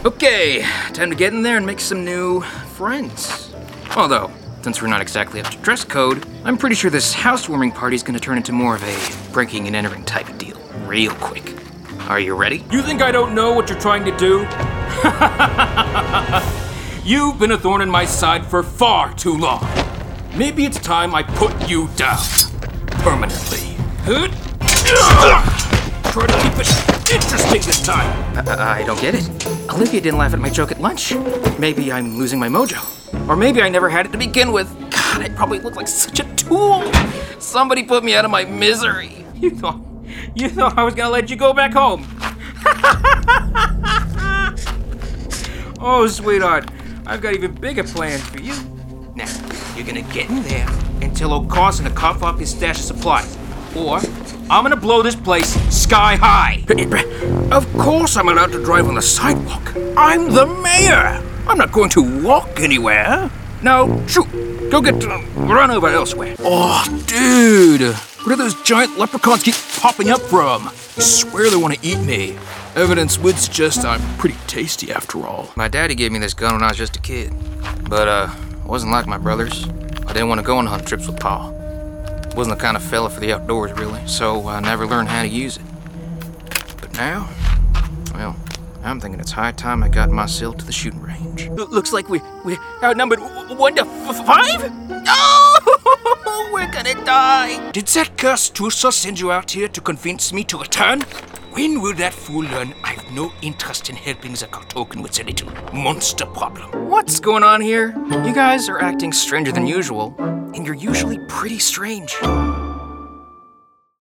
Okay, time to get in there and make some new friends. Although, since we're not exactly up to dress code, I'm pretty sure this housewarming party's gonna turn into more of a breaking and entering type of deal real quick. Are you ready? You think I don't know what you're trying to do? You've been a thorn in my side for far too long. Maybe it's time I put you down. Permanently. Try to keep it interesting this time. I don't get it. Olivia didn't laugh at my joke at lunch. Maybe I'm losing my mojo. Or maybe I never had it to begin with. God, I probably look like such a tool. Somebody put me out of my misery. You thought I was gonna let you go back home. Oh, sweetheart, I've got even bigger plans for you. Now, you're gonna get in there and tell O'Carson to cough up his stash of supplies. Or, I'm gonna blow this place sky high. Of course I'm allowed to drive on the sidewalk. I'm the mayor. I'm not going to walk anywhere. Now, shoot, go get run over elsewhere. Oh, dude, where do those giant leprechauns keep popping up from? I swear they want to eat me. Evidence would suggest I'm pretty tasty after all. My daddy gave me this gun when I was just a kid. But, it wasn't like my brothers. I didn't want to go on hunt trips with Pa. Wasn't the kind of fella for the outdoors, really, so I never learned how to use it. But now, well, I'm thinking it's high time I got myself to the shooting range. Looks like we're outnumbered 1 to 5? Oh, we're gonna die! Did that cursed Tusa send you out here to convince me to return? When will that fool learn I've no interest in helping the Kartoken with their little monster problem? What's going on here? You guys are acting stranger than usual, and you're usually pretty strange.